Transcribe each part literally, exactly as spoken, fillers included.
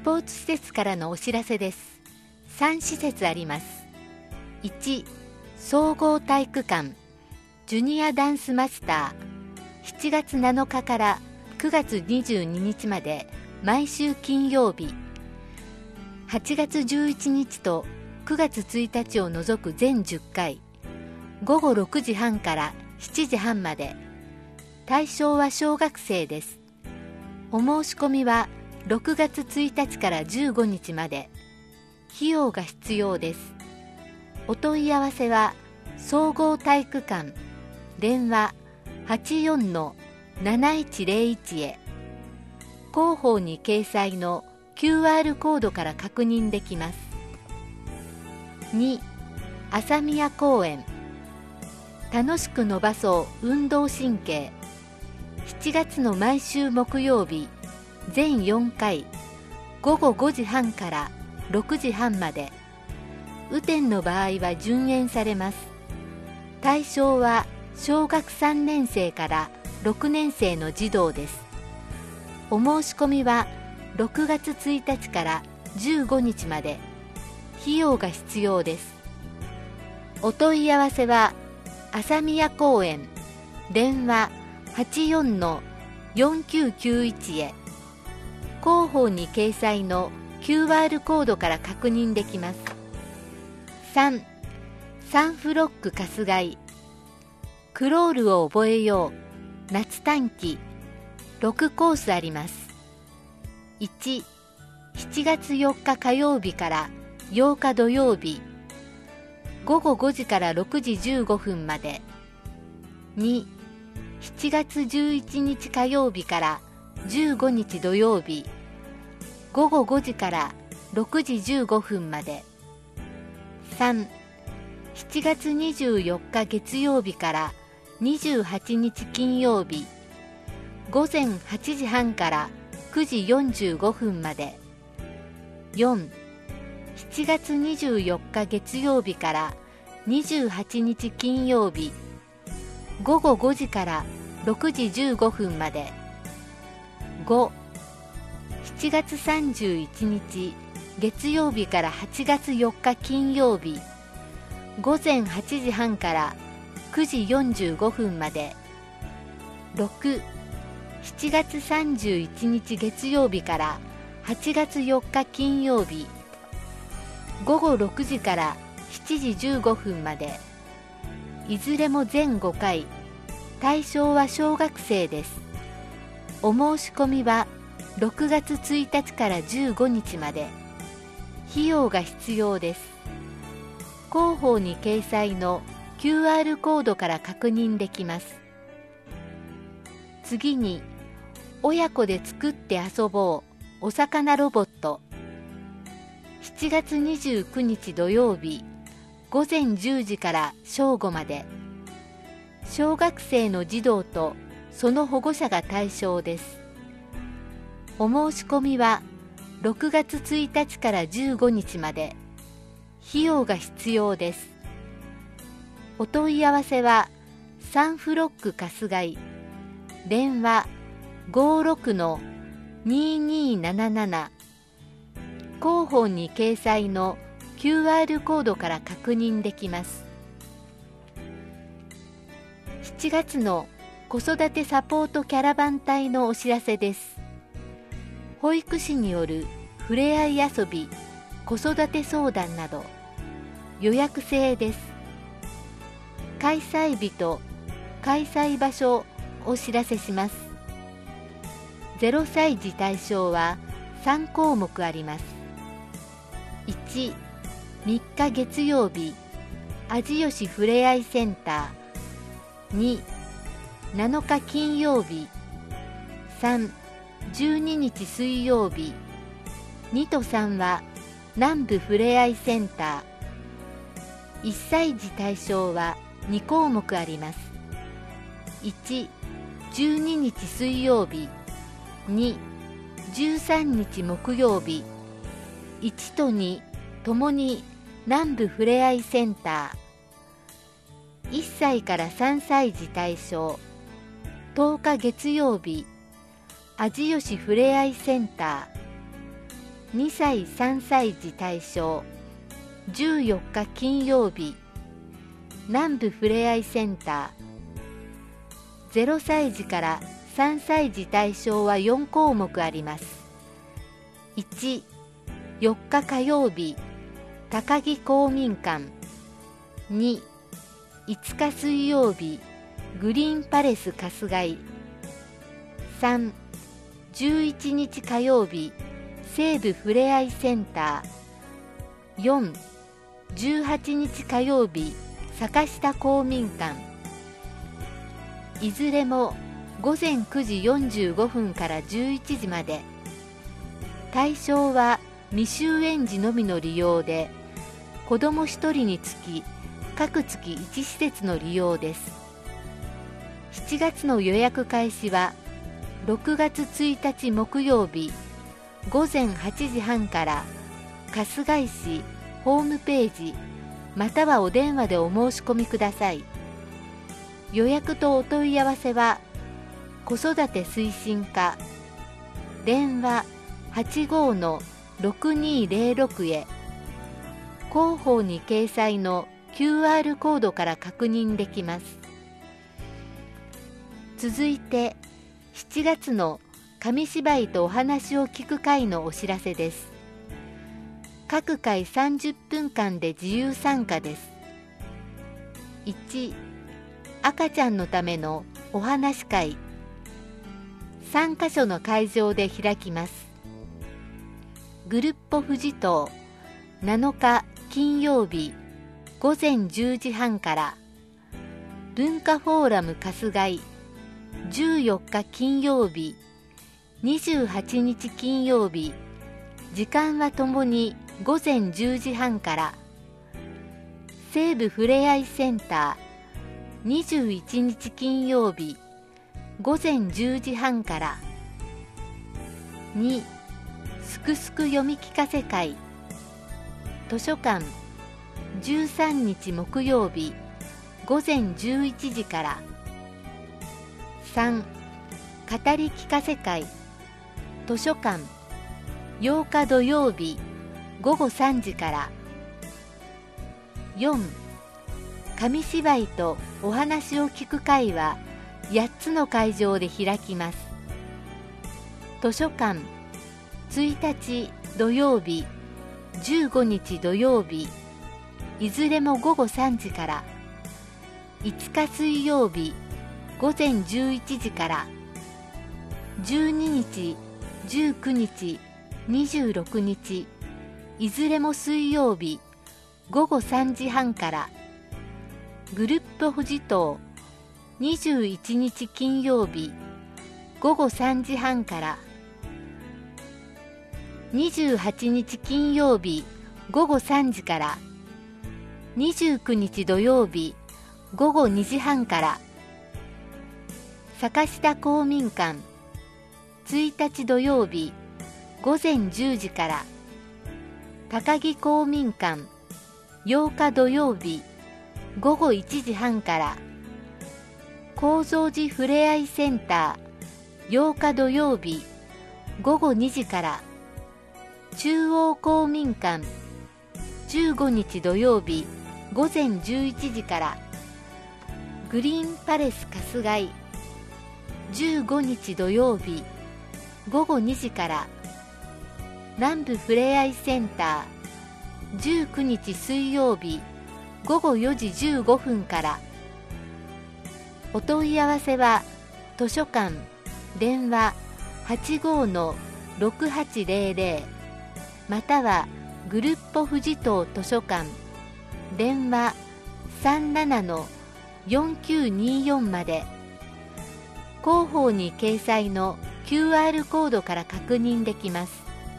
ポーツ施設からのお知らせです。さん施設あります。いち、総合体育館ジュニアダンスマスター、しちがつなのかからくがつにじゅうににちまで毎週金曜日、はちがつじゅういちにちとくがつついたちを除く全じゅっかい、ごごろくじはんからしちじはんまで。対象は小学生です。お申し込みはろくがつついたちからじゅうごにちまで。費用が必要です。お問い合わせは総合体育館電話 はちよんのなないちぜろいち へ。広報に掲載の キューアール コードから確認できます。に、朝宮公園楽しく伸ばそう運動神経、しちがつの毎週木曜日全よんかい、ごごごじはんからろくじはんまで。雨天の場合は順延されます。対象は小学さんねんせいからろくねんせいの児童です。お申し込みはろくがつついたちからじゅうごにちまで。費用が必要です。お問い合わせは朝宮公園電話 はちよんのよんきゅうきゅういち へ。広報に掲載の キューアール コードから確認できます。さん、サンフロック春日井クロールを覚えよう夏短期ろくコースあります。いち、しちがつよっか火曜日からようか土曜日、ごごごじからろくじじゅうごふんまで。に、しちがつじゅういちにち火曜日からじゅうごにち土曜日、ごごごじからろくじじゅうごふんまで。さん、しちがつにじゅうよっか月曜日からにじゅうはちにち金曜日、ごぜんはちじはんからくじよんじゅうごふんまで。よん、しちがつにじゅうよっか月曜日からにじゅうはちにち金曜日、ごごごじからろくじじゅうごふんまで。ご、しちがつさんじゅういちにち月曜日からはちがつよっか金曜日、ごぜんはちじはんからくじよんじゅうごふんまで。ろく、しちがつさんじゅういちにち月曜日からはちがつよっか金曜日、ごごろくじからしちじじゅうごふんまで。いずれも全ごかい。対象は小学生です。お申し込みはろくがつついたちからじゅうごにちまで。費用が必要です。広報に掲載の キューアール コードから確認できます。次に、親子で作って遊ぼうお魚ロボット。しちがつにじゅうくにち土曜日、ごぜんじゅうじから正午まで。小学生の児童とその保護者が対象です。お申し込みはろくがつついたちからじゅうごにちまで。費用が必要です。お問い合わせはサンフロック春日井電話 ごろくのににーなななな。広報に掲載の キューアール コードから確認できます。しちがつの子育てサポートキャラバン隊のお知らせです。保育士によるふれあい遊び、子育て相談など予約制です。開催日と開催場所をお知らせします。ゼロさい児対象はさんこうもくあります。いち、みっか月曜日、味吉ふれあいセンター。に、なのか金曜日。さん、じゅうににち水曜日。にとさんは南部ふれあいセンター。いっさい児対象はにこうもくあります。いち、じゅうににち水曜日。に、じゅうさんにち木曜日。いちとにともに南部ふれあいセンター。いっさいからさんさい児対象。とおか月曜日、味吉ふれあいセンター。 にさいさんさい児対象、じゅうよっか金曜日、南部ふれあいセンター。ゼロさい児からさんさい児対象はよんこうもくあります。いち、よっか火曜日、高木公民館。に、いつか水曜日、グリーンパレス春日井。さん、じゅういちにち火曜日、西部ふれあいセンター。よん、じゅうはちにち火曜日、坂下公民館。いずれもごぜんくじよんじゅうごふんからじゅういちじまで。対象は未就園児のみの利用で、子どもひとりにつき各月いち施設の利用です。しちがつの予約開始はろくがつついたち木曜日ごぜんはちじはんから春日井市ホームページまたはお電話でお申し込みください。予約とお問い合わせは子育て推進課、電話 はちごーのろくにーぜろろく へ。広報に掲載の キューアール コードから確認できます。続いてしちがつの紙芝居とお話を聞く会のお知らせです。各回さんじゅっぷんかんで自由参加です。いち、赤ちゃんのためのお話会。さんかしょの会場で開きます。グルッポ富士島なのか金曜日ごぜんじゅうじはんから、文化フォーラム春日井じゅうよっか金曜日にじゅうはちにち金曜日、時間はともにごぜんじゅうじはんから、西部ふれあいセンターにじゅういちにち金曜日ごぜんじゅうじはんから。に、すくすく読み聞かせ会。図書館じゅうさんにち木曜日ごぜんじゅういちじから。さん、語り聞かせ会。図書館ようか土曜日ごごさんじから。よん、紙芝居とお話を聞く会はやっつの会場で開きます。図書館ついたち土曜日じゅうごにち土曜日いずれもごごさんじから。いつか水曜日ごぜんじゅういちじから。じゅうににちじゅうくにちにじゅうろくにちいずれも水曜日ごごさんじはんから。グルッポ富士島にじゅういちにち金曜日ごごさんじはんから。にじゅうはちにち金曜日ごごさんじから。にじゅうくにち土曜日ごごにじはんから。坂下公民館ついたち土曜日ごぜんじゅうじから。高木公民館ようか土曜日ごごいちじはんから。高蔵寺ふれあいセンターようか土曜日ごごにじから。中央公民館じゅうごにち土曜日ごぜんじゅういちじから。グリーンパレス春日井じゅうごにち土曜日ごごにじから。南部ふれあいセンターじゅうくにち水曜日ごごよじじゅうごふんから。お問い合わせは図書館電話 はちごーのろくはちぜろぜろ またはグルッポ富士島図書館電話 さんななのよんきゅうによん まで。広報に掲載の キューアール コードから確認できます。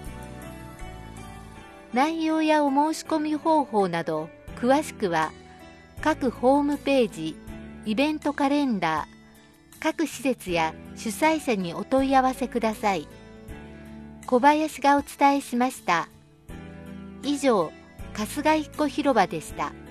内容やお申し込み方法など詳しくは各ホームページ、イベントカレンダー、各施設や主催者にお問い合わせください。小林がお伝えしました。以上、春日井っ子広場でした。